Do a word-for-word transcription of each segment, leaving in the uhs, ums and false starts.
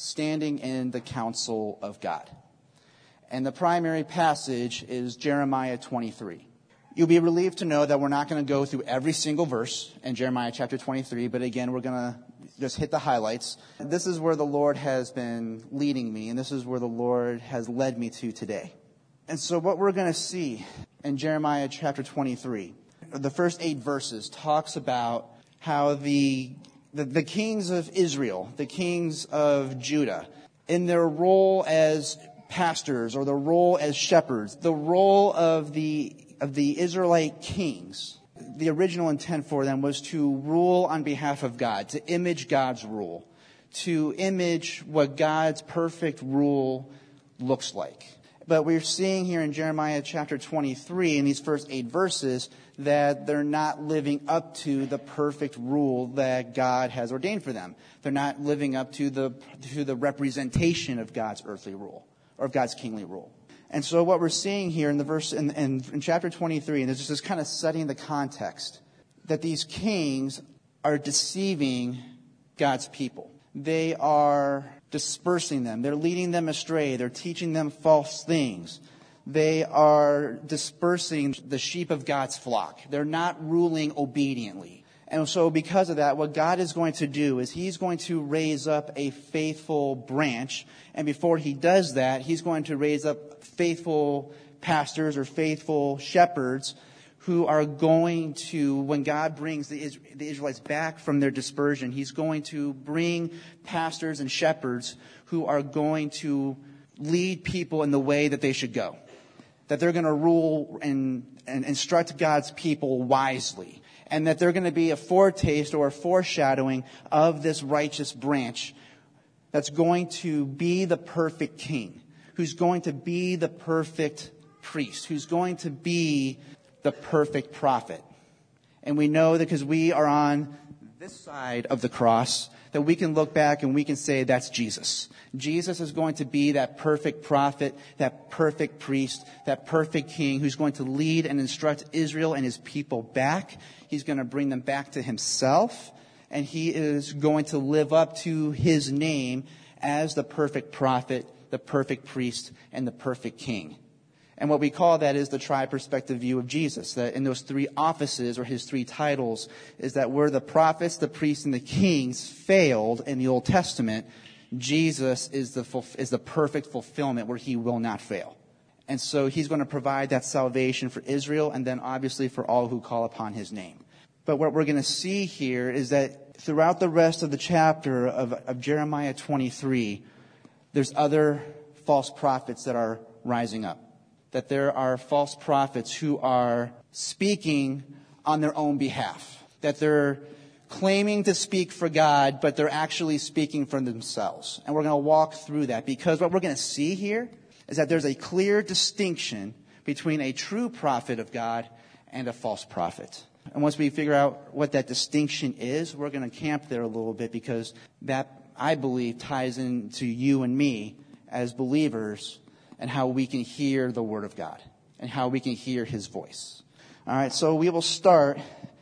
standing in the counsel of God. And the primary passage is Jeremiah twenty-three. You'll be relieved to know that we're not going to go through every single verse in Jeremiah chapter twenty-three, but again, we're going to just hit the highlights. This is where the Lord has been leading me, and this is where the Lord has led me to today. And so what we're going to see in Jeremiah chapter twenty-three, the first eight verses, talks about how the, the, the kings of Israel, the kings of Judah, in their role as pastors or the role as shepherds, the role of the of the Israelite kings, the original intent for them was to rule on behalf of God, to image God's rule, to image what God's perfect rule looks like. But we're seeing here in Jeremiah chapter twenty-three, in these first eight verses, that they're not living up to the perfect rule that God has ordained for them. They're not living up to the to the representation of God's earthly rule, or of God's kingly rule. And so what we're seeing here in the verse in, in, in chapter twenty-three, and this is kind of setting the context, that these kings are deceiving God's people. They are dispersing them. They're leading them astray. They're teaching them false things. They are dispersing the sheep of God's flock. They're not ruling obediently. And so because of that, what God is going to do is he's going to raise up a faithful branch. And before he does that, he's going to raise up faithful pastors or faithful shepherds who are going to, when God brings the Israelites back from their dispersion, he's going to bring pastors and shepherds who are going to lead people in the way that they should go. That they're going to rule and, and instruct God's people wisely. And that they're going to be a foretaste or a foreshadowing of this righteous branch that's going to be the perfect king, who's going to be the perfect priest, who's going to be the perfect prophet. And we know that because we are on this side of the cross, that we can look back and we can say that's Jesus. Jesus is going to be that perfect prophet, that perfect priest, that perfect king who's going to lead and instruct Israel and his people back. He's going to bring them back to himself, and he is going to live up to his name as the perfect prophet, the perfect priest, and the perfect king. And what we call that is the tri-perspective view of Jesus, that in those three offices or his three titles is that where the prophets, the priests, and the kings failed in the Old Testament, Jesus is the is the perfect fulfillment where he will not fail. And so he's going to provide that salvation for Israel and then obviously for all who call upon his name. But what we're going to see here is that throughout the rest of the chapter of, of Jeremiah twenty-three, there's other false prophets that are rising up. That there are false prophets who are speaking on their own behalf. That they're claiming to speak for God, but they're actually speaking for themselves. And we're going to walk through that because what we're going to see here is that there's a clear distinction between a true prophet of God and a false prophet. And once we figure out what that distinction is, we're going to camp there a little bit because that, I believe, ties into you and me as believers and how we can hear the Word of God and how we can hear his voice. All right, so we will start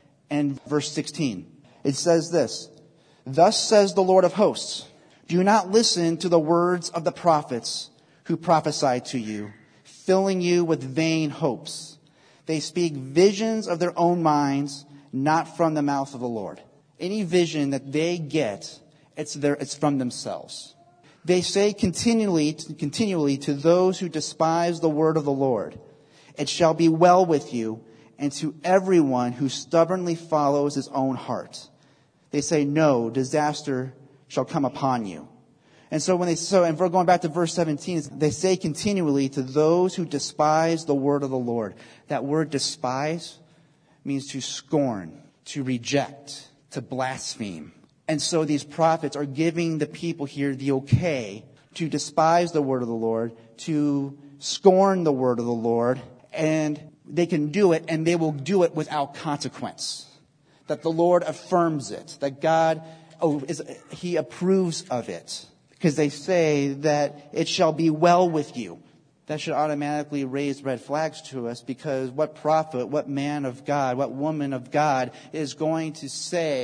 in verse sixteen. It says this, "Thus says the Lord of hosts, do not listen to the words of the prophets who prophesy to you, filling you with vain hopes. They speak visions of their own minds, not from the mouth of the Lord." Any vision that they get, it's their, it's from themselves. They say continually, continually to those who despise the word of the Lord, "It shall be well with you," and to everyone who stubbornly follows his own heart. They say, "No, disaster shall come upon you." And so when they, so, and we're going back to verse seventeen, they say continually to those who despise the word of the Lord. That word despise means to scorn, to reject, to blaspheme. And so these prophets are giving the people here the okay to despise the word of the Lord, to scorn the word of the Lord, and they can do it, and they will do it without consequence. That the Lord affirms it, that God, oh, is, he approves of it. Because they say that it shall be well with you. That should automatically raise red flags to us, because what prophet, what man of God, what woman of God is going to say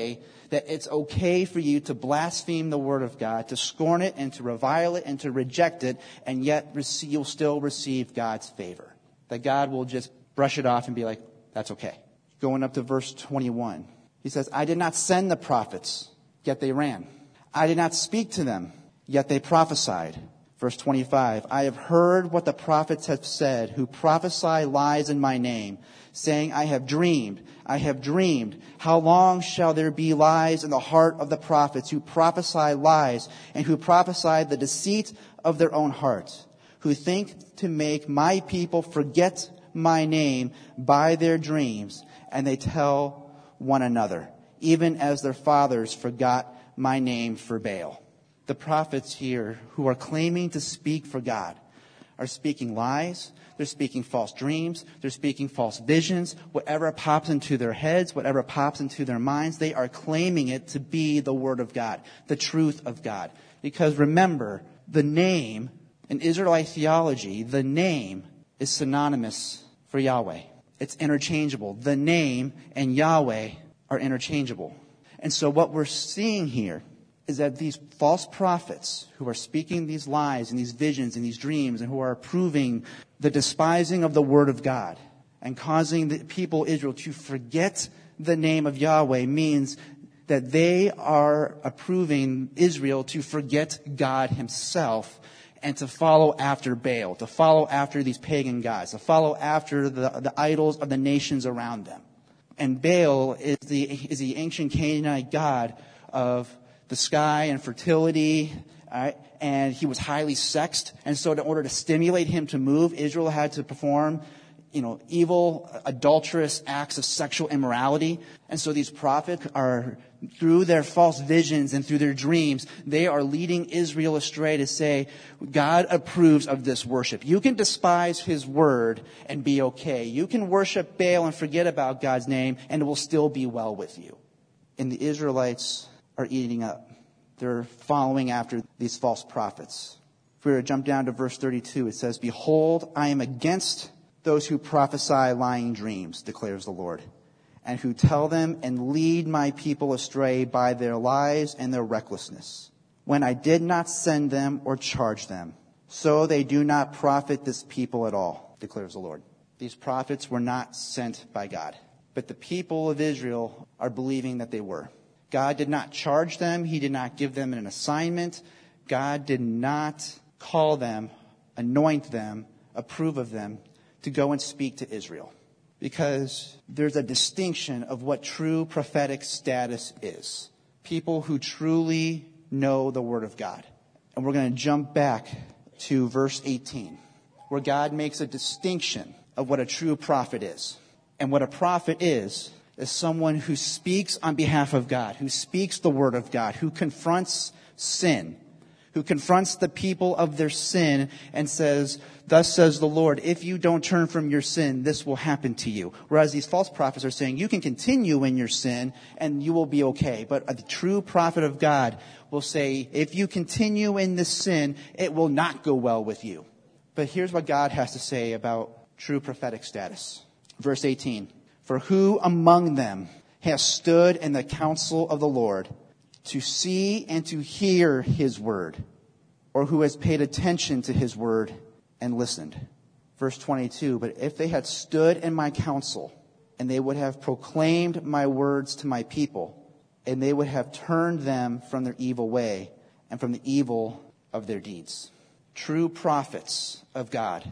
that it's okay for you to blaspheme the word of God, to scorn it and to revile it and to reject it, and yet receive, you'll still receive God's favor. That God will just brush it off and be like, that's okay. Going up to verse twenty-one. He says, I did not send the prophets, yet they ran. I did not speak to them, yet they prophesied. Verse twenty-five, I have heard what the prophets have said, who prophesy lies in my name, saying, I have dreamed, I have dreamed. How long shall there be lies in the heart of the prophets, who prophesy lies, and who prophesy the deceit of their own hearts, who think to make my people forget my name by their dreams, and they tell one another, even as their fathers forgot my name for Baal. The prophets here who are claiming to speak for God are speaking lies. They're speaking false dreams. They're speaking false visions. Whatever pops into their heads, whatever pops into their minds, they are claiming it to be the word of God, the truth of God. Because remember, the name in Israelite theology, the name is synonymous for Yahweh. It's interchangeable. The name and Yahweh are interchangeable. And so what we're seeing here is that these false prophets who are speaking these lies and these visions and these dreams and who are approving the despising of the word of God and causing the people Israel to forget the name of Yahweh means that they are approving Israel to forget God himself and to follow after Baal, to follow after these pagan gods, to follow after the, the idols of the nations around them. And Baal is the, is the ancient Canaanite god of the sky and fertility, all right? And he was highly sexed. And so in order to stimulate him to move, Israel had to perform, you know, evil, adulterous acts of sexual immorality. And so these prophets are, through their false visions and through their dreams, they are leading Israel astray to say, God approves of this worship. You can despise his word and be okay. You can worship Baal and forget about God's name, and it will still be well with you. And the Israelites are eating up. They're following after these false prophets. If we were to jump down to verse thirty-two, it says, Behold, I am against those who prophesy lying dreams, declares the Lord, and who tell them and lead my people astray by their lies and their recklessness, when I did not send them or charge them. So they do not profit this people at all, declares the Lord. These prophets were not sent by God, but the people of Israel are believing that they were. God did not charge them. He did not give them an assignment. God did not call them, anoint them, approve of them to go and speak to Israel. Because there's a distinction of what true prophetic status is. People who truly know the Word of God. And we're going to jump back to verse eighteen, where God makes a distinction of what a true prophet is. And what a prophet is, is someone who speaks on behalf of God, who speaks the word of God, who confronts sin, who confronts the people of their sin and says, thus says the Lord, if you don't turn from your sin, this will happen to you. Whereas these false prophets are saying, you can continue in your sin and you will be okay. But a true prophet of God will say, if you continue in this sin, it will not go well with you. But here's what God has to say about true prophetic status. Verse eighteen. For who among them has stood in the counsel of the Lord to see and to hear his word, or who has paid attention to his word and listened? Verse twenty-two, but if they had stood in my counsel, and they would have proclaimed my words to my people, and they would have turned them from their evil way and from the evil of their deeds. True prophets of God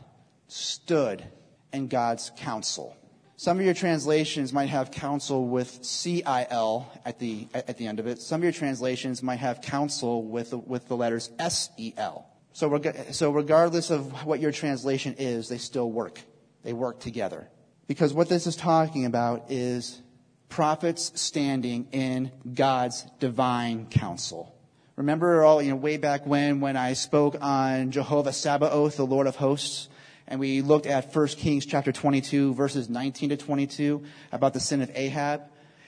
stood in God's counsel. Some of your translations might have counsel with C I L at the at the end of it. Some of your translations might have counsel with with the letters S E L. So reg- so regardless of what your translation is, they still work. They work together. Because what this is talking about is prophets standing in God's divine counsel. Remember all, you know, way back when when I spoke on Jehovah Sabaoth, the Lord of hosts? And we looked at First Kings chapter twenty-two, verses nineteen to twenty-two, about the sin of Ahab.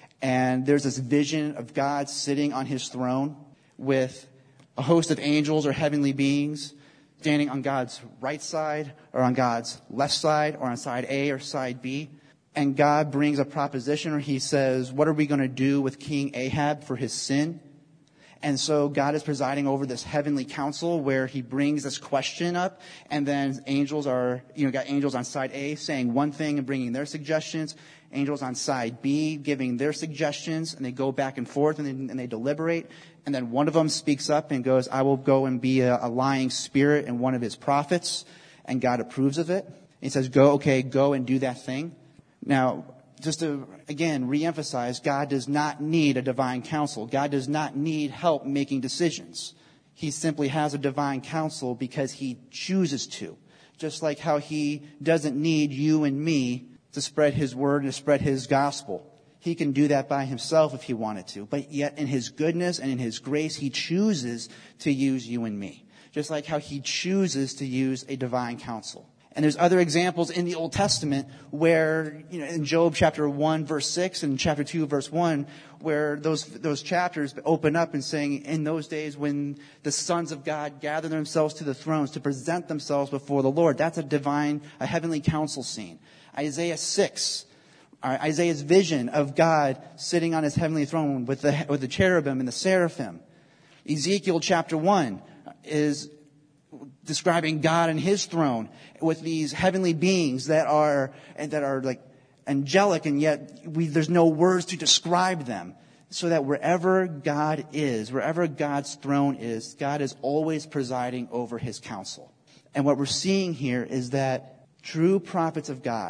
And there's this vision of God sitting on his throne with a host of angels or heavenly beings standing on God's right side or on God's left side or on side A or side B. and God brings a proposition, or he says, what are we going to do with King Ahab for his sin? And so God is presiding over this heavenly council where he brings this question up, and then angels are, you know, got angels on side A saying one thing and bringing their suggestions, angels on side B giving their suggestions, and they go back and forth and they, and they deliberate. And then one of them speaks up and goes, I will go and be a, a lying spirit and one of his prophets. And God approves of it. He says, go, okay, go and do that thing. Now, just to, again, reemphasize, God does not need a divine counsel. God does not need help making decisions. He simply has a divine counsel because he chooses to. Just like how he doesn't need you and me to spread his word and to spread his gospel. He can do that by himself if he wanted to. But yet in his goodness and in his grace, he chooses to use you and me. Just like how he chooses to use a divine counsel. And there's other examples in the Old Testament where, you know, in Job chapter one, verse six, and chapter two, verse one, where those those chapters open up and saying, in those days when the sons of God gather themselves to the thrones to present themselves before the Lord. That's a divine, a heavenly council scene. Isaiah six, Isaiah's vision of God sitting on his heavenly throne with the with the cherubim and the seraphim. Ezekiel chapter one is describing God and his throne with these heavenly beings that are that are like angelic, and yet we, there's no words to describe them. So that wherever God is, wherever God's throne is, God is always presiding over his counsel. And what we're seeing here is that true prophets of God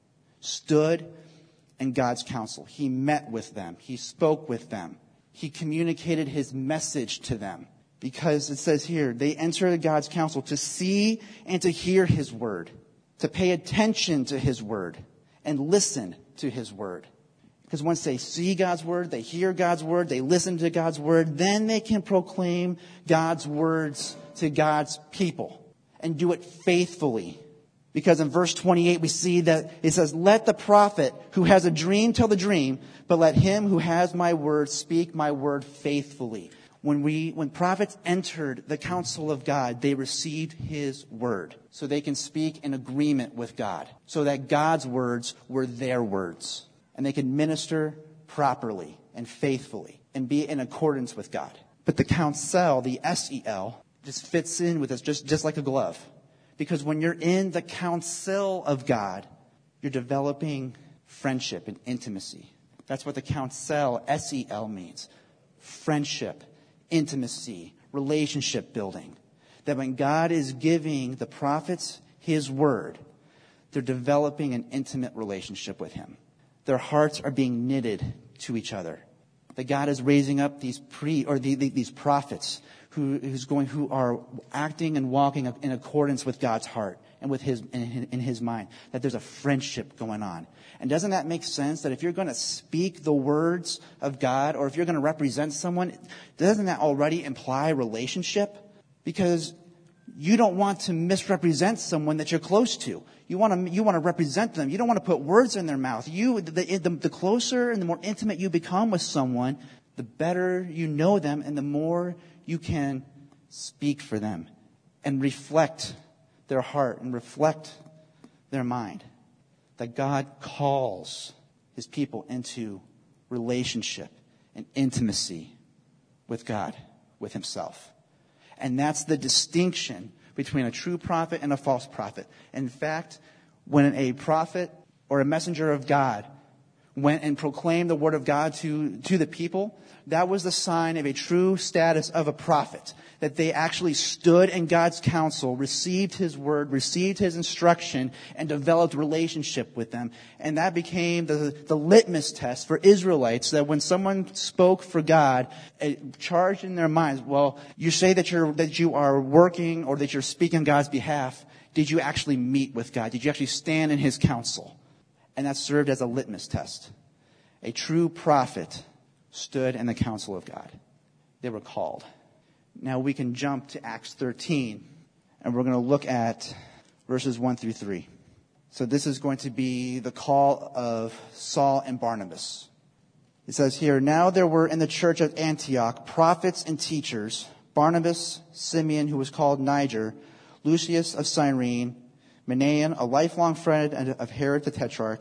stood in God's counsel. He met with them. He spoke with them. He communicated his message to them. Because it says here, they enter God's counsel to see and to hear his word, to pay attention to his word, and listen to his word. Because once they see God's word, they hear God's word, they listen to God's word, then they can proclaim God's words to God's people and do it faithfully. Because in verse twenty-eight, we see that it says, let the prophet who has a dream tell the dream, but let him who has my word speak my word faithfully. When we, when prophets entered the counsel of God, they received his word. So they can speak in agreement with God. So that God's words were their words. And they can minister properly and faithfully and be in accordance with God. But the counsel, the S E L, just fits in with us just, just like a glove. Because when you're in the counsel of God, you're developing friendship and intimacy. That's what the counsel, S E L, means. Friendship. Intimacy, relationship building. That when God is giving the prophets his word, they're developing an intimate relationship with him. Their hearts are being knitted to each other. That God is raising up these pre or the, the, these prophets who who's going who are acting and walking in accordance with God's heart and with his in, in his mind. That there's a friendship going on. And doesn't that make sense that if you're going to speak the words of God, or if you're going to represent someone, doesn't that already imply relationship? Because you don't want to misrepresent someone that you're close to. You want to you want to represent them. You don't want to put words in their mouth. You the, the, the closer and the more intimate you become with someone, the better you know them, and the more you can speak for them and reflect their heart and reflect their mind. That God calls his people into relationship and intimacy with God, with himself. And that's the distinction between a true prophet and a false prophet. In fact, when a prophet or a messenger of God went and proclaimed the word of God to, to the people, that was the sign of a true status of a prophet. That they actually stood in God's counsel, received his word, received his instruction, and developed relationship with them. And that became the, the litmus test for Israelites, that when someone spoke for God, it charged in their minds, well, you say that you're that you are working or that you're speaking on God's behalf. Did you actually meet with God? Did you actually stand in his counsel? And that served as a litmus test. A true prophet stood in the counsel of God. They were called. Now we can jump to Acts thirteen, and we're going to look at verses one through three. So this is going to be the call of Saul and Barnabas. It says here, now there were in the church at Antioch prophets and teachers, Barnabas, Simeon, who was called Niger, Lucius of Cyrene, Manaen, a lifelong friend of Herod the Tetrarch,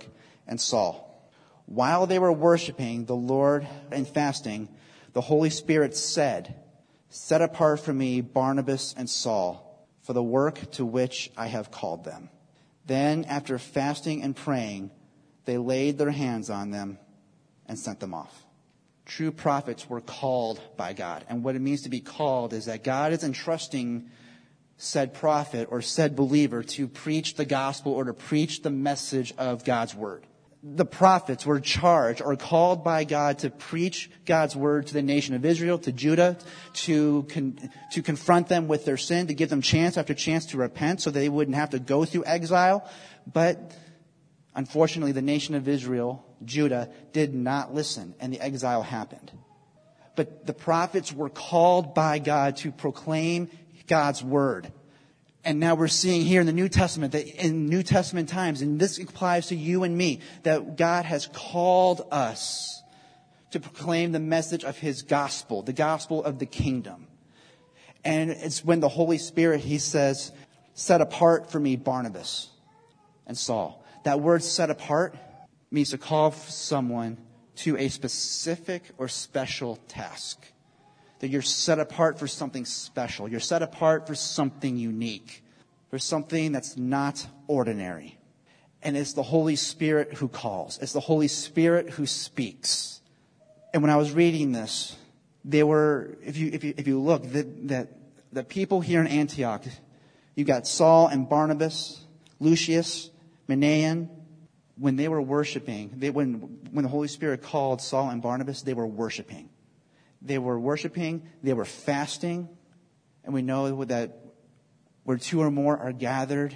and Saul. While they were worshiping the Lord and fasting, the Holy Spirit said, "Set apart for me Barnabas and Saul for the work to which I have called them." Then, after fasting and praying, they laid their hands on them and sent them off. True prophets were called by God. And what it means to be called is that God is entrusting said prophet or said believer to preach the gospel or to preach the message of God's word. The prophets were charged or called by God to preach God's word to the nation of Israel, to Judah, to con- to confront them with their sin, to give them chance after chance to repent so that they wouldn't have to go through exile. But unfortunately, the nation of Israel, Judah, did not listen, and the exile happened. But the prophets were called by God to proclaim God's word. And now we're seeing here in the New Testament, that in New Testament times, and this applies to you and me, that God has called us to proclaim the message of his gospel, the gospel of the kingdom. And it's when the Holy Spirit, he says, "Set apart for me Barnabas and Saul." That word "set apart" means to call someone to a specific or special task. That you're set apart for something special. You're set apart for something unique. For something that's not ordinary. And it's the Holy Spirit who calls. It's the Holy Spirit who speaks. And when I was reading this, they were, if you if you if you look, that that the people here in Antioch, you've got Saul and Barnabas, Lucius, Manaen. When they were worshiping, they when when the Holy Spirit called Saul and Barnabas, they were worshiping. They were worshiping, they were fasting, and we know that where two or more are gathered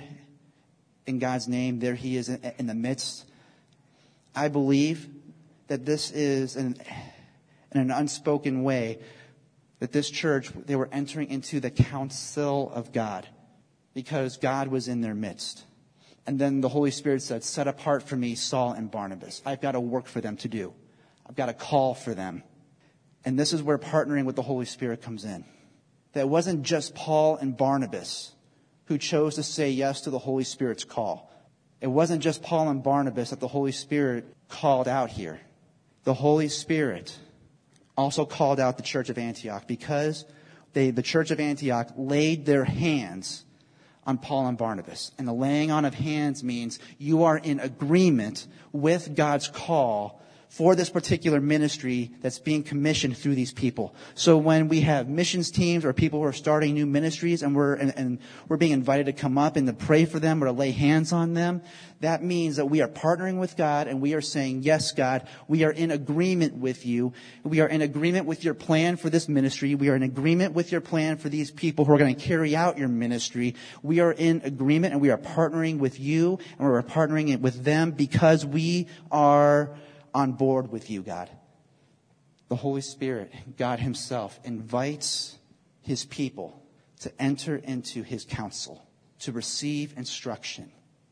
in God's name, there he is in the midst. I believe that this is, in, in an unspoken way, that this church, they were entering into the counsel of God because God was in their midst. And then the Holy Spirit said, "Set apart for me Saul and Barnabas. I've got a work for them to do. I've got a call for them." And this is where partnering with the Holy Spirit comes in. That it wasn't just Paul and Barnabas who chose to say yes to the Holy Spirit's call. It wasn't just Paul and Barnabas that the Holy Spirit called out here. The Holy Spirit also called out the church of Antioch because they, the church of Antioch laid their hands on Paul and Barnabas. And the laying on of hands means you are in agreement with God's call for this particular ministry that's being commissioned through these people. So when we have missions teams or people who are starting new ministries and we're and, and we're being invited to come up and to pray for them or to lay hands on them, that means that we are partnering with God and we are saying, "Yes, God, we are in agreement with you. We are in agreement with your plan for this ministry. We are in agreement with your plan for these people who are going to carry out your ministry. We are in agreement and we are partnering with you and we're partnering with them because we are on board with you, God." The Holy Spirit, God himself, invites his people to enter into his counsel, to receive instruction,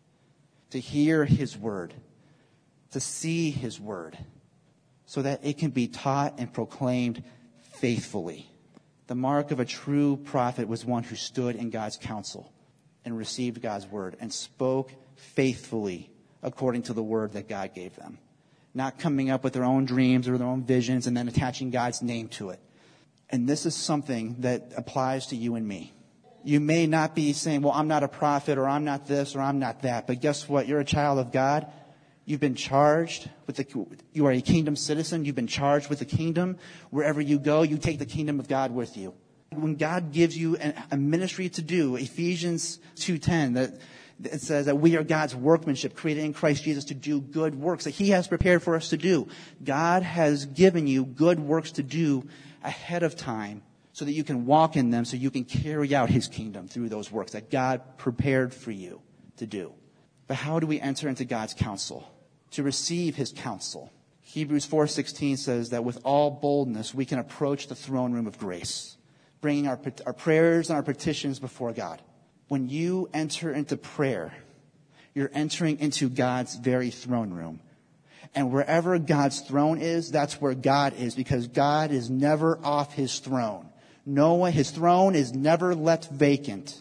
to hear his word, to see his word, so that it can be taught and proclaimed faithfully. The mark of a true prophet was one who stood in God's counsel and received God's word and spoke faithfully according to the word that God gave them. Not coming up with their own dreams or their own visions and then attaching God's name to it. And this is something that applies to you and me. You may not be saying, "Well, I'm not a prophet," or "I'm not this," or "I'm not that." But guess what? You're a child of God. You've been charged with the, you are a kingdom citizen. You've been charged with the kingdom. Wherever you go, you take the kingdom of God with you. When God gives you a ministry to do, Ephesians two ten, that it says that we are God's workmanship, created in Christ Jesus to do good works that he has prepared for us to do. God has given you good works to do ahead of time so that you can walk in them, so you can carry out his kingdom through those works that God prepared for you to do. But how do we enter into God's counsel? To receive his counsel. Hebrews four sixteen says that with all boldness we can approach the throne room of grace, bringing our, our prayers and our petitions before God. When you enter into prayer, you're entering into God's very throne room. And wherever God's throne is, that's where God is, because God is never off his throne. No one, his throne is never left vacant.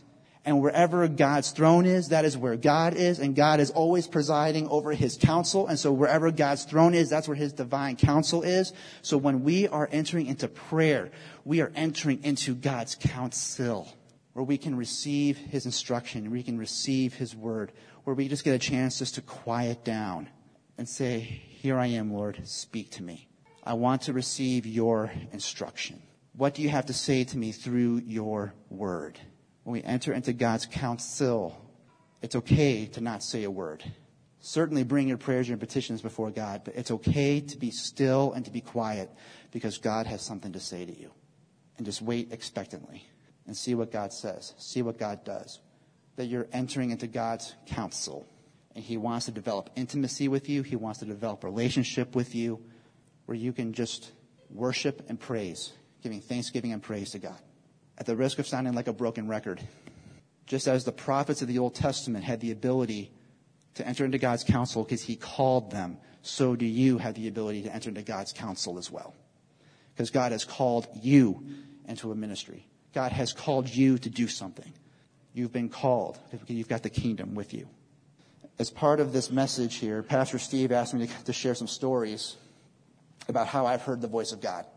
And wherever God's throne is, that is where God is. And God is always presiding over his counsel. And so wherever God's throne is, that's where his divine counsel is. So when we are entering into prayer, we are entering into God's counsel, where we can receive his instruction, we can receive his word, where we just get a chance just to quiet down and say, here I am, Lord, speak to me. I want to receive your instruction. What do you have to say to me through your word? When we enter into God's counsel, it's okay to not say a word. Certainly bring your prayers and your petitions before God, but it's okay to be still and to be quiet because God has something to say to you. And just wait expectantly and see what God says, see what God does. That you're entering into God's counsel, and he wants to develop intimacy with you. He wants to develop relationship with you where you can just worship and praise, giving thanksgiving and praise to God. At the risk of sounding like a broken record, just as the prophets of the Old Testament had the ability to enter into God's counsel because he called them, so do you have the ability to enter into God's counsel as well. Because God has called you into a ministry. God has called you to do something. You've been called. You've got the kingdom with you. As part of this message here, Pastor Steve asked me to, to share some stories about how I've heard the voice of God.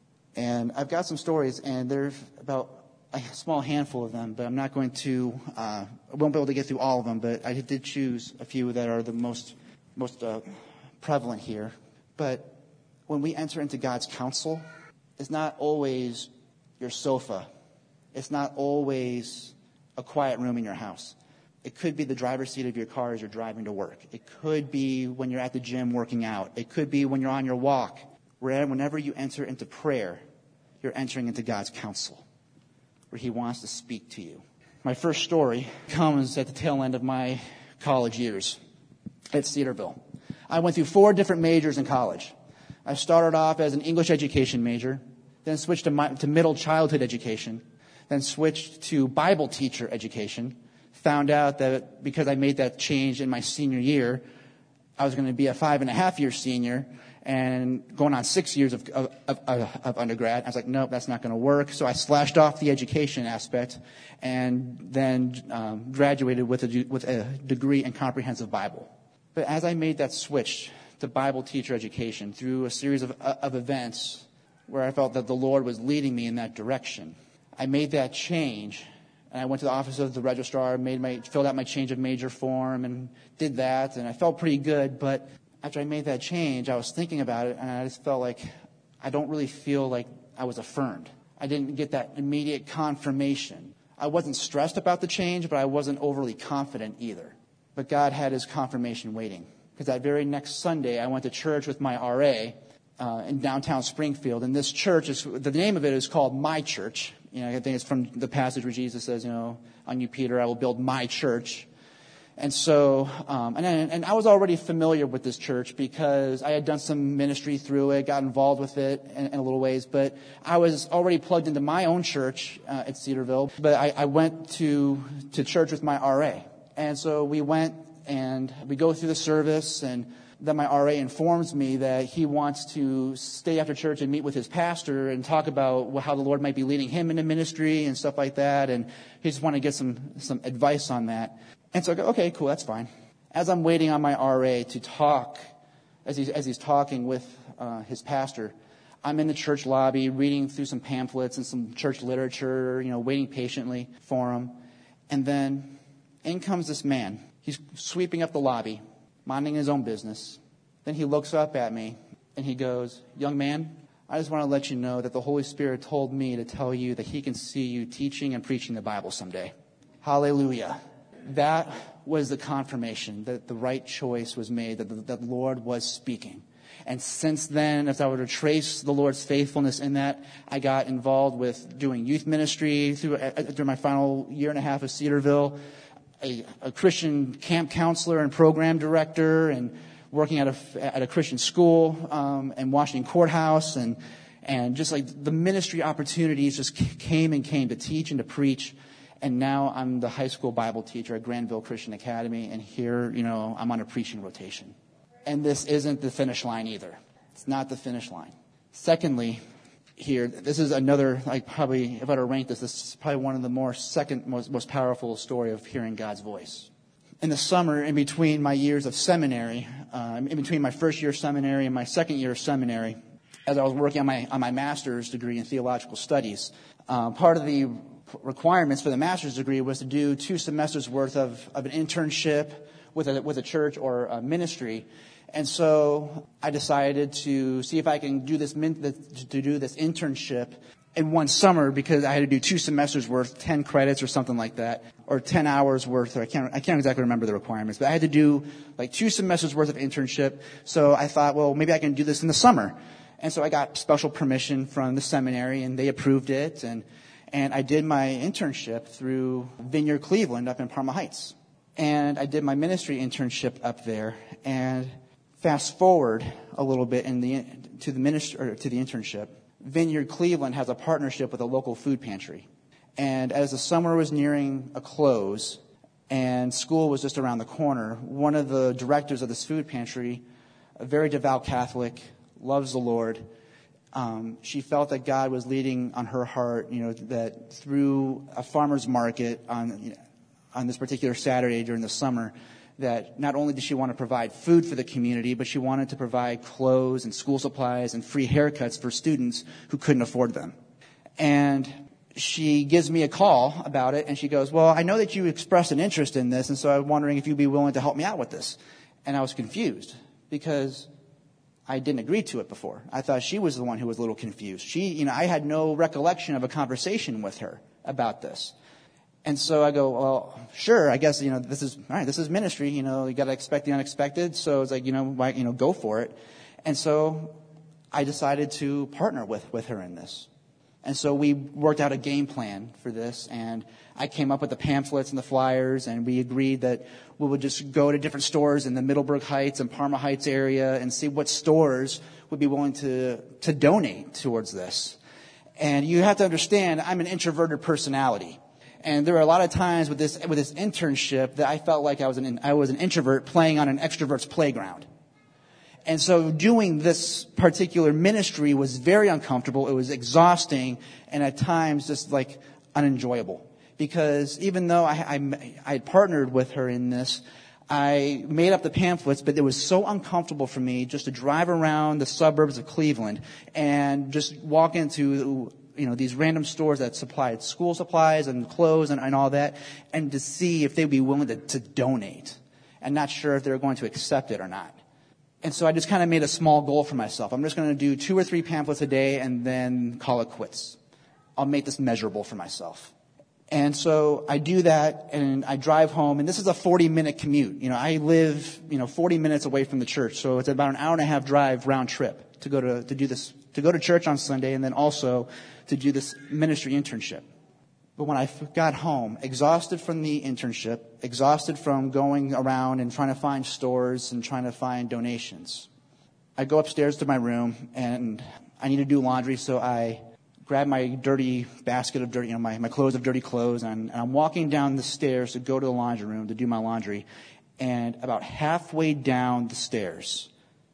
And I've got some stories, and there's about a small handful of them, but I'm not going to, uh, I won't be able to get through all of them, but I did choose a few that are the most, most uh, prevalent here. But when we enter into God's counsel, it's not always your sofa. It's not always a quiet room in your house. It could be the driver's seat of your car as you're driving to work. It could be when you're at the gym working out. It could be when you're on your walk. Whenever you enter into prayer, you're entering into God's counsel, where he wants to speak to you. My first story comes at the tail end of my college years at Cedarville. I went through four different majors in college. I started off as an English education major, then switched to, my, to middle childhood education, then switched to Bible teacher education. Found out that because I made that change in my senior year, I was going to be a five and a half year senior and going on six years of, of, of, of undergrad. I was like, nope, that's not going to work. So I slashed off the education aspect and then um, graduated with a, with a degree in comprehensive Bible. But as I made that switch to Bible teacher education through a series of, of events where I felt that the Lord was leading me in that direction, I made that change. And I went to the office of the registrar, made my, filled out my change of major form and did that. And I felt pretty good. But after I made that change, I was thinking about it, and I just felt like I don't really feel like I was affirmed. I didn't get that immediate confirmation. I wasn't stressed about the change, but I wasn't overly confident either. But God had his confirmation waiting. Because that very next Sunday, I went to church with my R A uh, in downtown Springfield. And this church, is the name of it is called My Church. You know, I think it's from the passage where Jesus says, you know, on you, Peter, I will build my church. And so, um, and, and I was already familiar with this church because I had done some ministry through it, got involved with it in, in a little ways. But I was already plugged into my own church uh, at Cedarville. But I, I went to to church with my R A. And so we went and we go through the service, and then my R A informs me that he wants to stay after church and meet with his pastor and talk about how the Lord might be leading him into ministry and stuff like that. And he just wanted to get some, some advice on that. And so I go, okay, cool, that's fine. As I'm waiting on my R A to talk, as he's, as he's talking with uh, his pastor, I'm in the church lobby reading through some pamphlets and some church literature, you know, waiting patiently for him. And then in comes this man. He's sweeping up the lobby, minding his own business. Then he looks up at me and he goes, young man, I just want to let you know that the Holy Spirit told me to tell you that he can see you teaching and preaching the Bible someday. Hallelujah. That was the confirmation that the right choice was made, that the, that the Lord was speaking. And since then, if I were to trace the Lord's faithfulness in that, I got involved with doing youth ministry through, uh, during my final year and a half of Cedarville, a, a Christian camp counselor and program director, and working at a, at a Christian school um, in Washington Courthouse. And, and just like the ministry opportunities just came and came to teach and to preach. And now I'm the high school Bible teacher at Granville Christian Academy. And here, you know, I'm on a preaching rotation. And this isn't the finish line either. It's not the finish line. Secondly, here. This is another, like probably, if I were to rank this, this is probably one of the more second most, most powerful story of hearing God's voice. In the summer, in between my years of seminary, uh, in between my first year of seminary and my second year of seminary, as I was working on my on my master's degree in theological studies, uh, part of the requirements for the master's degree was to do two semesters worth of, of an internship with a with a church or a ministry. And so I decided to see if I can do this to do this internship in one summer, because I had to do two semesters worth, ten credits or something like that, or ten hours worth. Or I can't I can't exactly remember the requirements, but I had to do like two semesters worth of internship. So I thought, well, maybe I can do this in the summer. And so I got special permission from the seminary, and they approved it. And and I did my internship through Vineyard Cleveland up in Parma Heights. And I did my ministry internship up there. And fast forward a little bit in the to the ministry or to the internship. Vineyard Cleveland has a partnership with a local food pantry. And as the summer was nearing a close and school was just around the corner, one of the directors of this food pantry, a very devout Catholic, loves the Lord, um, she felt that God was leading on her heart, you know, that through a farmer's market on, you know, on this particular Saturday during the summer, that not only did she want to provide food for the community, but she wanted to provide clothes and school supplies and free haircuts for students who couldn't afford them. And she gives me a call about it, and she goes, well, I know that you expressed an interest in this, and so I'm wondering if you'd be willing to help me out with this. And I was confused because I didn't agree to it before. I thought she was the one who was a little confused. She, you know, I had no recollection of a conversation with her about this. And so I go, well, sure, I guess, you know, this is, all right, this is ministry, you know, you got to expect the unexpected. So it's like, you know, why, you know, go for it. And so I decided to partner with, with her in this. And so we worked out a game plan for this, and I came up with the pamphlets and the flyers, and we agreed that we would just go to different stores in the Middleburg Heights and Parma Heights area and see what stores would be willing to, to donate towards this. And you have to understand, I'm an introverted personality. And there were a lot of times with this with this internship that I felt like I was an I was an introvert playing on an extrovert's playground. And so doing this particular ministry was very uncomfortable. It was exhausting, and at times just like unenjoyable. Because even though I, I, I had partnered with her in this, I made up the pamphlets, but it was so uncomfortable for me just to drive around the suburbs of Cleveland and just walk into, you know, these random stores that supplied school supplies and clothes and, and all that, and to see if they'd be willing to, to donate, and not sure if they were going to accept it or not. And so I just kind of made a small goal for myself. I'm just going to do two or three pamphlets a day and then call it quits. I'll make this measurable for myself. And so I do that, and I drive home, and this is a forty-minute commute. You know, I live, you know, forty minutes away from the church, so it's about an hour and a half drive round trip to go to to do this, to go to church on Sunday, and then also to do this ministry internship. But when I got home, exhausted from the internship, exhausted from going around and trying to find stores and trying to find donations, I go upstairs to my room, and I need to do laundry, so I grab my dirty basket of dirty, you know, my, my clothes of dirty clothes, and, and I'm walking down the stairs to go to the laundry room to do my laundry. And about halfway down the stairs,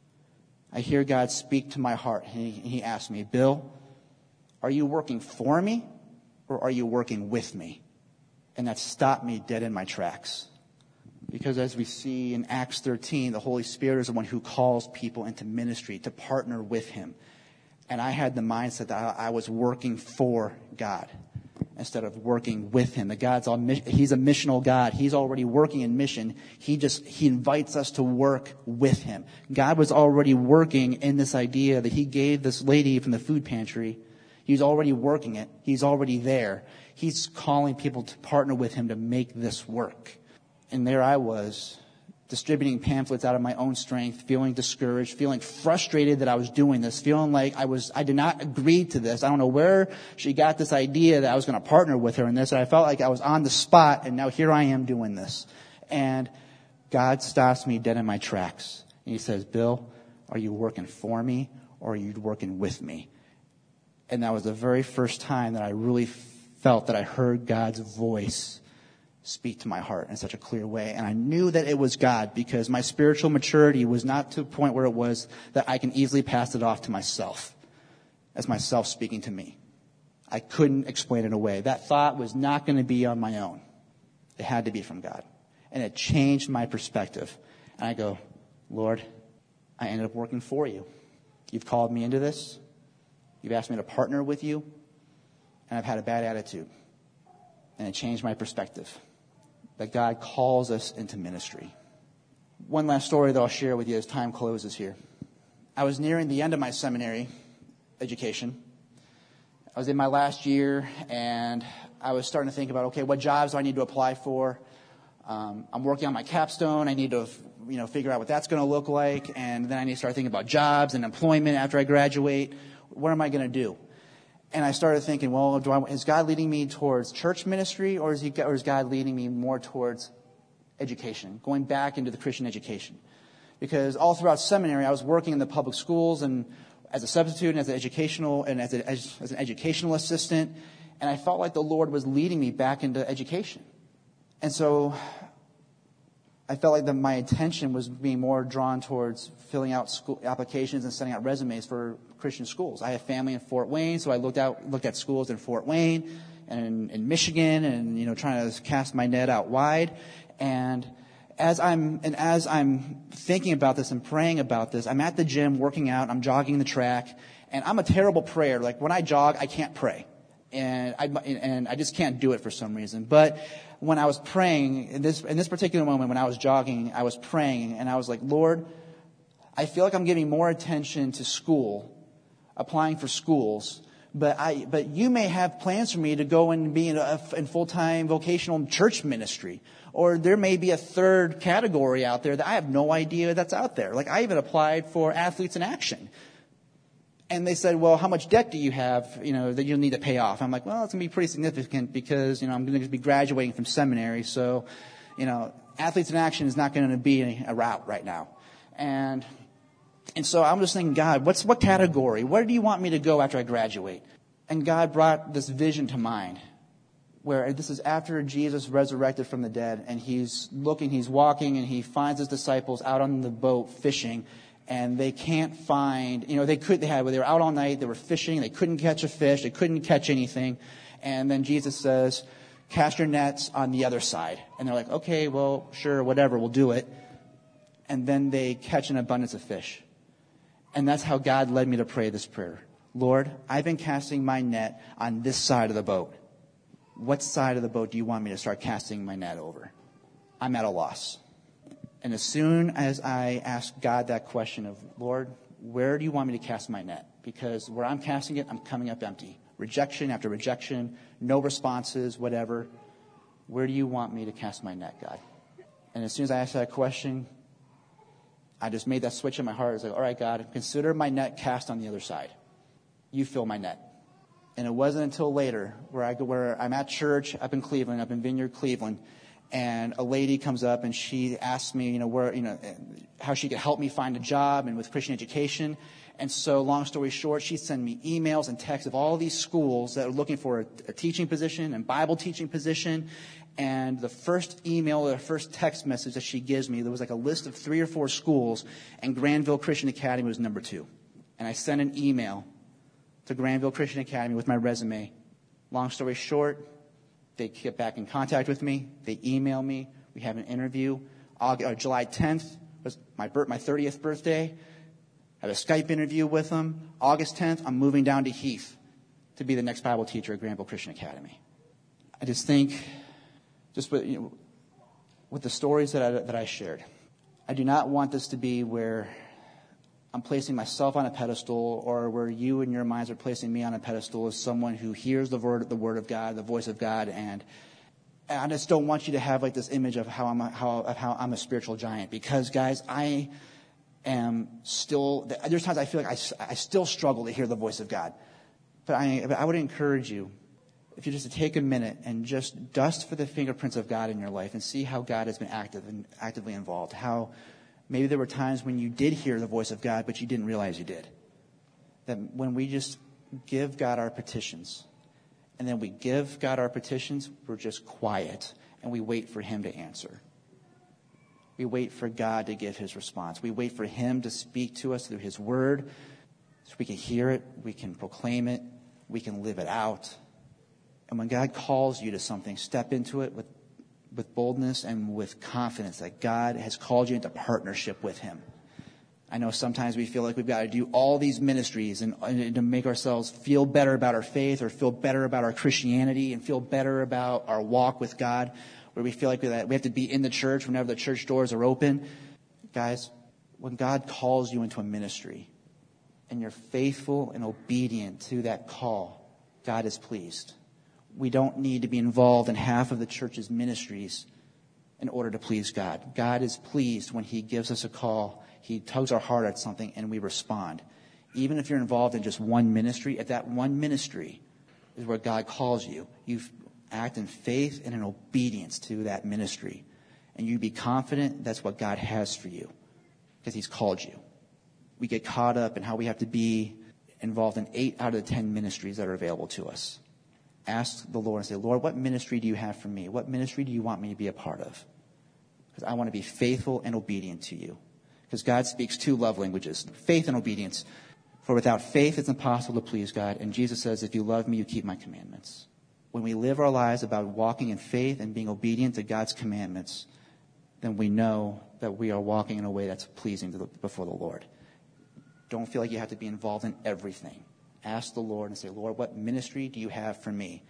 I hear God speak to my heart. He, he asked me, Bill, are you working for me or are you working with me? And that stopped me dead in my tracks. Because as we see in Acts thirteen, the Holy Spirit is the one who calls people into ministry to partner with him. And I had the mindset that I was working for God instead of working with him. The God's all, he's a missional God. He's already working in mission. He just, he invites us to work with him. God was already working in this idea that he gave this lady from the food pantry. He's already working it. He's already there. He's calling people to partner with him to make this work. And there I was, distributing pamphlets out of my own strength, feeling discouraged, feeling frustrated that I was doing this, feeling like I was, I did not agree to this. I don't know where she got this idea that I was going to partner with her in this. And I felt like I was on the spot, and now here I am doing this. And God stops me dead in my tracks. And he says, Bill, are you working for me or are you working with me? And that was the very first time that I really felt that I heard God's voice speak to my heart in such a clear way. And I knew that it was God because my spiritual maturity was not to a point where it was that I can easily pass it off to myself. as myself speaking to me. I couldn't explain it away. That thought was not going to be on my own. It had to be from God. And it changed my perspective. And I go, Lord, I ended up working for you. You've called me into this. You've asked me to partner with you. And I've had a bad attitude. And it changed my perspective. That God calls us into ministry. One last story that I'll share with you as time closes here. I was nearing the end of my seminary education. I was in my last year, and I was starting to think about, okay, what jobs do I need to apply for? Um, I'm working on my capstone. I need to, you know, figure out what that's going to look like, and then I need to start thinking about jobs and employment after I graduate. What am I going to do? And I started thinking, well, do I, is God leading me towards church ministry, or is he, or is God leading me more towards education, going back into the Christian education? Because all throughout seminary, I was working in the public schools and as a substitute and as an educational and as, a, as, as an educational assistant, and I felt like the Lord was leading me back into education. And so I felt like the, my attention was being more drawn towards filling out school applications and sending out resumes for Christian schools. I have family in Fort Wayne, so I looked out looked at schools in Fort Wayne and in, in Michigan, and you know, trying to cast my net out wide. And as I'm and as I'm thinking about this and praying about this, I'm at the gym working out. I'm jogging the track, and I'm a terrible prayer. Like when I jog, I can't pray, and I and I just can't do it for some reason. But when I was praying in this in this particular moment, when I was jogging, I was praying, and I was like, Lord, I feel like I'm giving more attention to school, applying for schools. But I, but you may have plans for me to go and be in, a, in full-time vocational church ministry. Or there may be a third category out there that I have no idea that's out there. Like I even applied for Athletes in Action. And they said, well, how much debt do you have, you know, that you'll need to pay off? I'm like, well, it's going to be pretty significant because, you know, I'm going to be graduating from seminary. So, you know, Athletes in Action is not going to be a route right now. And And so I'm just thinking, God, what's what category? Where do you want me to go after I graduate? And God brought this vision to mind, where this is after Jesus resurrected from the dead, and he's looking, he's walking, and he finds his disciples out on the boat fishing, and they can't find, you know, they could, they had, they were out all night, they were fishing, they couldn't catch a fish, they couldn't catch anything, and then Jesus says, cast your nets on the other side. And they're like, okay, well, sure, whatever, we'll do it. And then they catch an abundance of fish. And that's how God led me to pray this prayer. Lord, I've been casting my net on this side of the boat. What side of the boat do you want me to start casting my net over? I'm at a loss. And as soon as I ask God that question of, Lord, where do you want me to cast my net? Because where I'm casting it, I'm coming up empty. Rejection after rejection, no responses, whatever. Where do you want me to cast my net, God? And as soon as I asked that question, I just made that switch in my heart. I was like, all right, God, consider my net cast on the other side. You fill my net. And it wasn't until later where, I, where I'm at church up in Cleveland, up in Vineyard, Cleveland, and a lady comes up and she asks me, you know, where, you know, how she could help me find a job and with Christian education. And so, long story short, she sent me emails and texts of all these schools that are looking for a, a teaching position and Bible teaching position. And the first email or the first text message that she gives me, there was like a list of three or four schools, and Granville Christian Academy was number two. And I sent an email to Granville Christian Academy with my resume. Long story short, they get back in contact with me. They email me. We have an interview. August, uh, July tenth was my birth, my thirtieth birthday. I have a Skype interview with them. August tenth, I'm moving down to Heath to be the next Bible teacher at Granville Christian Academy. I just think, just with, you know, with the stories that I, that I shared, I do not want this to be where I'm placing myself on a pedestal, or where you in your minds are placing me on a pedestal as someone who hears the word, the word of God, the voice of God, and I just don't want you to have like this image of how I'm a, how of how I'm a spiritual giant. Because guys, I am still. There's times I feel like I, I still struggle to hear the voice of God. But I, but I would encourage you, if you just to take a minute and just dust for the fingerprints of God in your life and see how God has been active and actively involved. How maybe there were times when you did hear the voice of God, but you didn't realize you did. That when we just give God our petitions, and then we give God our petitions, we're just quiet, and we wait for him to answer. We wait for God to give his response. We wait for him to speak to us through his word. So we can hear it, we can proclaim it, we can live it out. And when God calls you to something, step into it with, with boldness and with confidence that God has called you into partnership with him. I know sometimes we feel like we've got to do all these ministries and, and to make ourselves feel better about our faith or feel better about our Christianity and feel better about our walk with God, where we feel like we have to be in the church whenever the church doors are open. Guys, when God calls you into a ministry and you're faithful and obedient to that call, God is pleased. We don't need to be involved in half of the church's ministries in order to please God. God is pleased when he gives us a call. He tugs our heart at something and we respond. Even if you're involved in just one ministry, if that one ministry is where God calls you, you act in faith and in obedience to that ministry. And you be confident that's what God has for you because he's called you. We get caught up in how we have to be involved in eight out of the ten ministries that are available to us. Ask the Lord and say, Lord, what ministry do you have for me? What ministry do you want me to be a part of? Because I want to be faithful and obedient to you. Because God speaks two love languages, faith and obedience. For without faith, it's impossible to please God. And Jesus says, if you love me, you keep my commandments. When we live our lives about walking in faith and being obedient to God's commandments, then we know that we are walking in a way that's pleasing to the, before the Lord. Don't feel like you have to be involved in everything. Ask the Lord and say, Lord, what ministry do you have for me?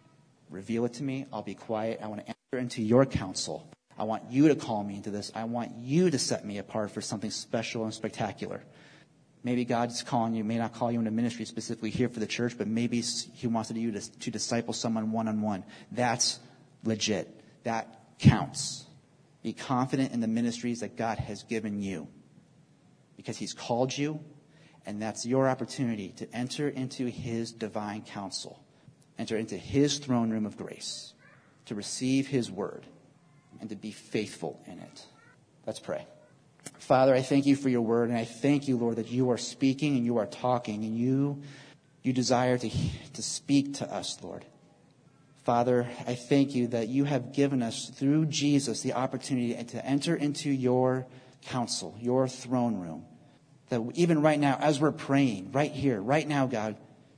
Reveal it to me. I'll be quiet. I want to enter into your counsel. I want you to call me into this. I want you to set me apart for something special and spectacular. Maybe God's calling you, may not call you into ministry specifically here for the church, but maybe he wants you to, to disciple someone one-on-one. That's legit. That counts. Be confident in the ministries that God has given you because he's called you, and that's your opportunity to enter into his divine counsel, enter into his throne room of grace, to receive his word, and to be faithful in it. Let's pray. Father, I thank you for your word, and I thank you, Lord, that you are speaking and you are talking, and you you desire to, to speak to us, Lord. Father, I thank you that you have given us, through Jesus, the opportunity to enter into your counsel, your throne room. That even right now, as we're praying, right here, right now, God,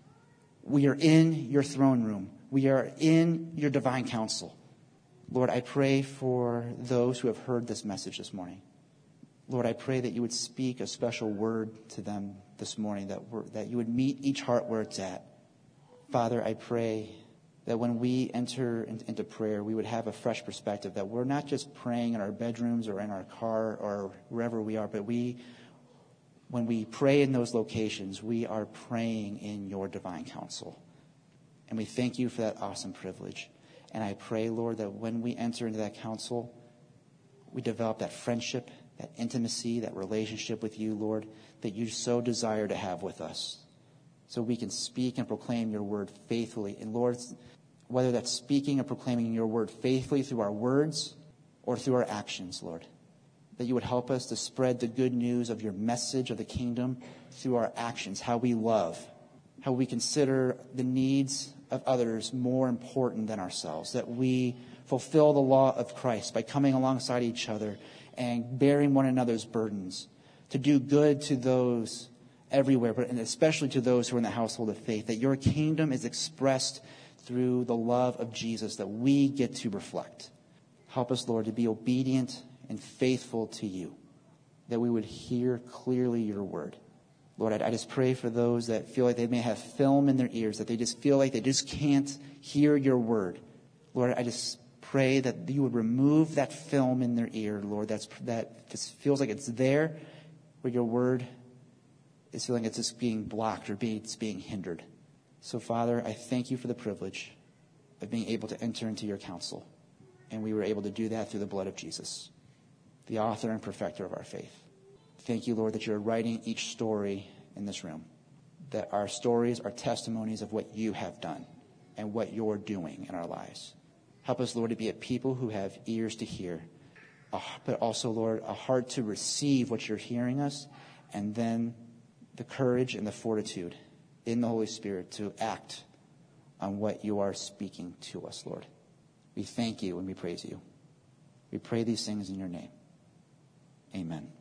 we are in your throne room. We are in your divine counsel. Lord, I pray for those who have heard this message this morning. Lord, I pray that you would speak a special word to them this morning, that we're, that you would meet each heart where it's at. Father, I pray that when we enter in, into prayer, we would have a fresh perspective, that we're not just praying in our bedrooms or in our car or wherever we are, but we, when we pray in those locations, we are praying in your divine counsel. And we thank you for that awesome privilege. And I pray, Lord, that when we enter into that counsel, we develop that friendship, that intimacy, that relationship with you, Lord, that you so desire to have with us. So we can speak and proclaim your word faithfully. And Lord, whether that's speaking and proclaiming your word faithfully through our words or through our actions, Lord, that you would help us to spread the good news of your message of the kingdom through our actions, how we love, how we consider the needs of others more important than ourselves, that we fulfill the law of Christ by coming alongside each other and bearing one another's burdens, to do good to those everywhere, but and especially to those who are in the household of faith, that your kingdom is expressed through the love of Jesus that we get to reflect. Help us, Lord, to be obedient and faithful to you, that we would hear clearly your word. Lord, I, I just pray for those that feel like they may have film in their ears, that they just feel like they just can't hear your word. Lord, I just pray that you would remove that film in their ear, Lord, that's, that just feels like it's there, where your word is feeling it's just being blocked or being, it's being hindered. So, Father, I thank you for the privilege of being able to enter into your counsel. And we were able to do that through the blood of Jesus, the author and perfecter of our faith. Thank you, Lord, that you're writing each story in this room, that our stories are testimonies of what you have done and what you're doing in our lives. Help us, Lord, to be a people who have ears to hear, but also, Lord, a heart to receive what you're hearing us, and then the courage and the fortitude in the Holy Spirit to act on what you are speaking to us, Lord. We thank you and we praise you. We pray these things in your name. Amen.